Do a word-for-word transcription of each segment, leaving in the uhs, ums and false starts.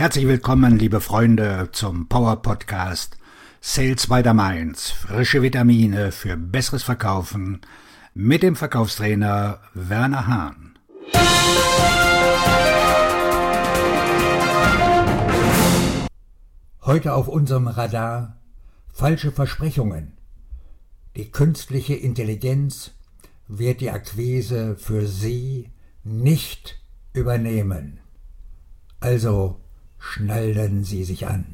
Herzlich willkommen, liebe Freunde, zum Power Podcast Sales by the Mainz. Frische Vitamine für besseres Verkaufen mit dem Verkaufstrainer Werner Hahn. Heute auf unserem Radar falsche Versprechungen. Die künstliche Intelligenz wird die Akquise für Sie nicht übernehmen. Also schnallen Sie sich an.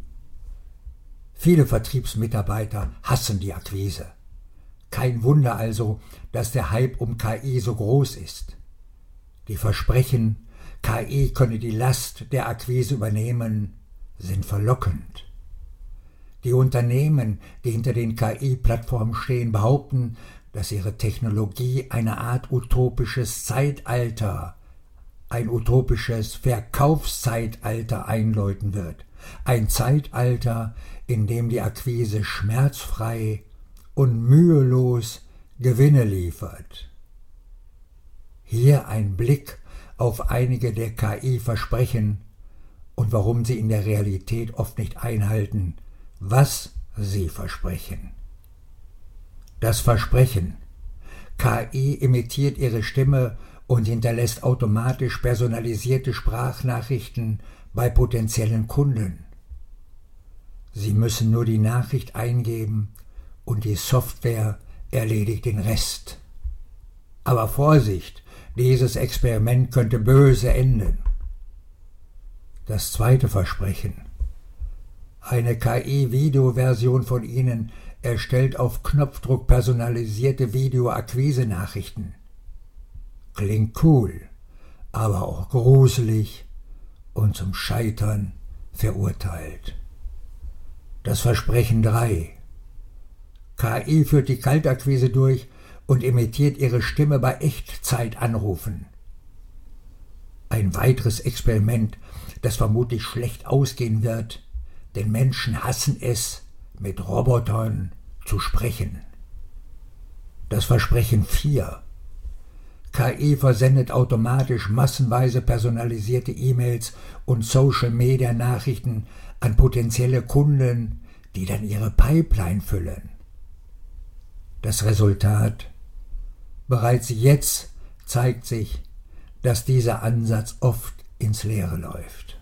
Viele Vertriebsmitarbeiter hassen die Akquise. Kein Wunder also, dass der Hype um K I so groß ist. Die Versprechen, K I könne die Last der Akquise übernehmen, sind verlockend. Die Unternehmen, die hinter den K I-Plattformen stehen, behaupten, dass ihre Technologie eine Art utopisches Zeitalter, ein utopisches Verkaufszeitalter einläuten wird. Ein Zeitalter, in dem die Akquise schmerzfrei und mühelos Gewinne liefert. Hier ein Blick auf einige der K I-Versprechen und warum sie in der Realität oft nicht einhalten, was sie versprechen. Das Versprechen: K I imitiert ihre Stimme und hinterlässt automatisch personalisierte Sprachnachrichten bei potenziellen Kunden. Sie müssen nur die Nachricht eingeben und die Software erledigt den Rest. Aber Vorsicht, dieses Experiment könnte böse enden. Das zweite Versprechen: Eine K I-Videoversion von Ihnen erstellt auf Knopfdruck personalisierte Video-Akquise-Nachrichten. Klingt cool, aber auch gruselig und zum Scheitern verurteilt. Das Versprechen drei: K I führt die Kaltakquise durch und imitiert ihre Stimme bei Echtzeitanrufen. Ein weiteres Experiment, das vermutlich schlecht ausgehen wird, denn Menschen hassen es, mit Robotern zu sprechen. Das Versprechen vier: K I versendet automatisch massenweise personalisierte E-Mails und Social-Media-Nachrichten an potenzielle Kunden, die dann ihre Pipeline füllen. Das Resultat: Bereits jetzt zeigt sich, dass dieser Ansatz oft ins Leere läuft.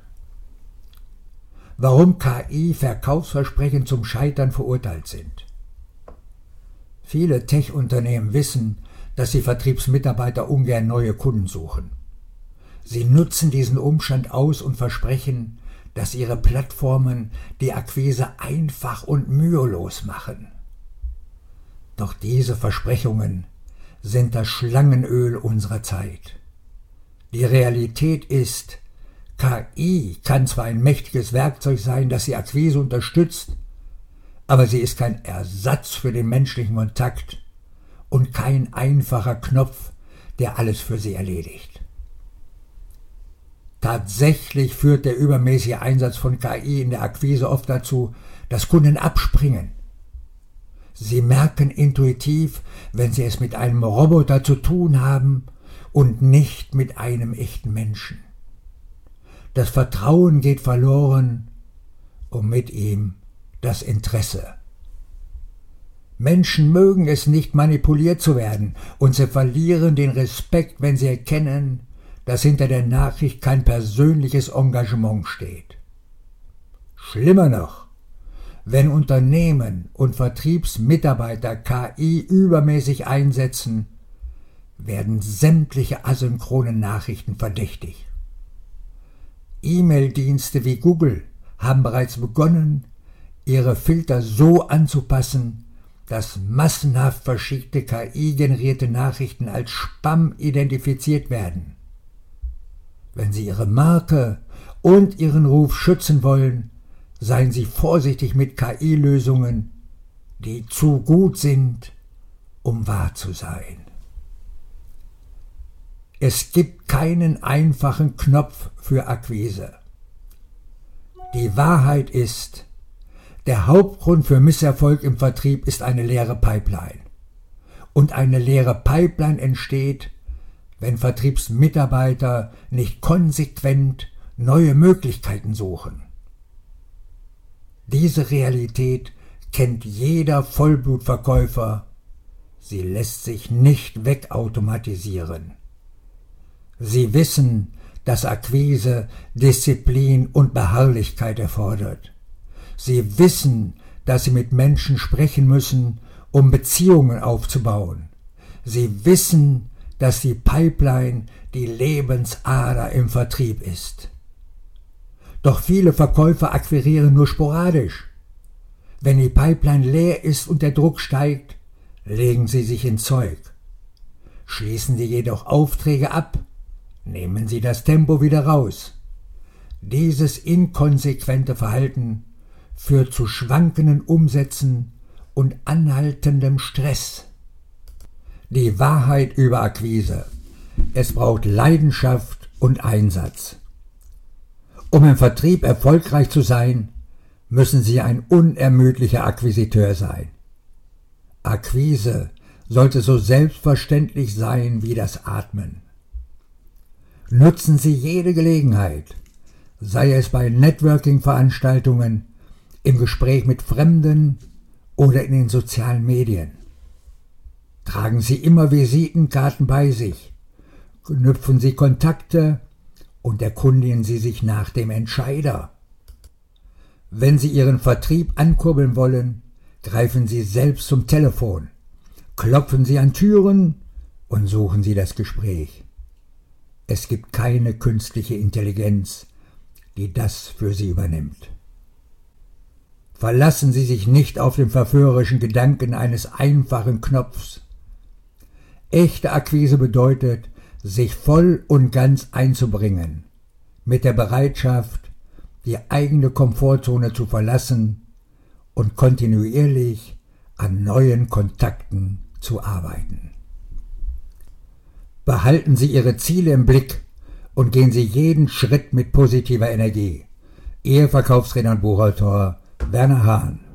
Warum K I-Verkaufsversprechen zum Scheitern verurteilt sind. Viele Tech-Unternehmen wissen, dass sie Vertriebsmitarbeiter ungern neue Kunden suchen. Sie nutzen diesen Umstand aus und versprechen, dass ihre Plattformen die Akquise einfach und mühelos machen. Doch diese Versprechungen sind das Schlangenöl unserer Zeit. Die Realität ist, K I kann zwar ein mächtiges Werkzeug sein, das die Akquise unterstützt, aber sie ist kein Ersatz für den menschlichen Kontakt und kein einfacher Knopf, der alles für sie erledigt. Tatsächlich führt der übermäßige Einsatz von K I in der Akquise oft dazu, dass Kunden abspringen. Sie merken intuitiv, wenn sie es mit einem Roboter zu tun haben und nicht mit einem echten Menschen. Das Vertrauen geht verloren und mit ihm das Interesse. Menschen mögen es nicht, manipuliert zu werden, und sie verlieren den Respekt, wenn sie erkennen, dass hinter der Nachricht kein persönliches Engagement steht. Schlimmer noch, wenn Unternehmen und Vertriebsmitarbeiter K I übermäßig einsetzen, werden sämtliche asynchronen Nachrichten verdächtig. E-Mail-Dienste wie Google haben bereits begonnen, ihre Filter so anzupassen, dass massenhaft verschickte K I-generierte Nachrichten als Spam identifiziert werden. Wenn Sie Ihre Marke und Ihren Ruf schützen wollen, seien Sie vorsichtig mit K I-Lösungen, die zu gut sind, um wahr zu sein. Es gibt keinen einfachen Knopf für Akquise. Die Wahrheit ist, der Hauptgrund für Misserfolg im Vertrieb ist eine leere Pipeline. Und eine leere Pipeline entsteht, wenn Vertriebsmitarbeiter nicht konsequent neue Möglichkeiten suchen. Diese Realität kennt jeder Vollblutverkäufer. Sie lässt sich nicht wegautomatisieren. Sie wissen, dass Akquise Disziplin und Beharrlichkeit erfordert. Sie wissen, dass sie mit Menschen sprechen müssen, um Beziehungen aufzubauen. Sie wissen, dass die Pipeline die Lebensader im Vertrieb ist. Doch viele Verkäufer akquirieren nur sporadisch. Wenn die Pipeline leer ist und der Druck steigt, legen sie sich ins Zeug. Schließen sie jedoch Aufträge ab, nehmen sie das Tempo wieder raus. Dieses inkonsequente Verhalten führt zu schwankenden Umsätzen und anhaltendem Stress. Die Wahrheit über Akquise: Es braucht Leidenschaft und Einsatz. Um im Vertrieb erfolgreich zu sein, müssen Sie ein unermüdlicher Akquisiteur sein. Akquise sollte so selbstverständlich sein wie das Atmen. Nutzen Sie jede Gelegenheit, sei es bei Networking-Veranstaltungen, im Gespräch mit Fremden oder in den sozialen Medien. Tragen Sie immer Visitenkarten bei sich, knüpfen Sie Kontakte und erkundigen Sie sich nach dem Entscheider. Wenn Sie Ihren Vertrieb ankurbeln wollen, greifen Sie selbst zum Telefon, klopfen Sie an Türen und suchen Sie das Gespräch. Es gibt keine künstliche Intelligenz, die das für Sie übernimmt. Verlassen Sie sich nicht auf den verführerischen Gedanken eines einfachen Knopfs. Echte Akquise bedeutet, sich voll und ganz einzubringen, mit der Bereitschaft, die eigene Komfortzone zu verlassen und kontinuierlich an neuen Kontakten zu arbeiten. Behalten Sie Ihre Ziele im Blick und gehen Sie jeden Schritt mit positiver Energie. Ihr Verkaufstrainer und Buchautor Werner Hahn.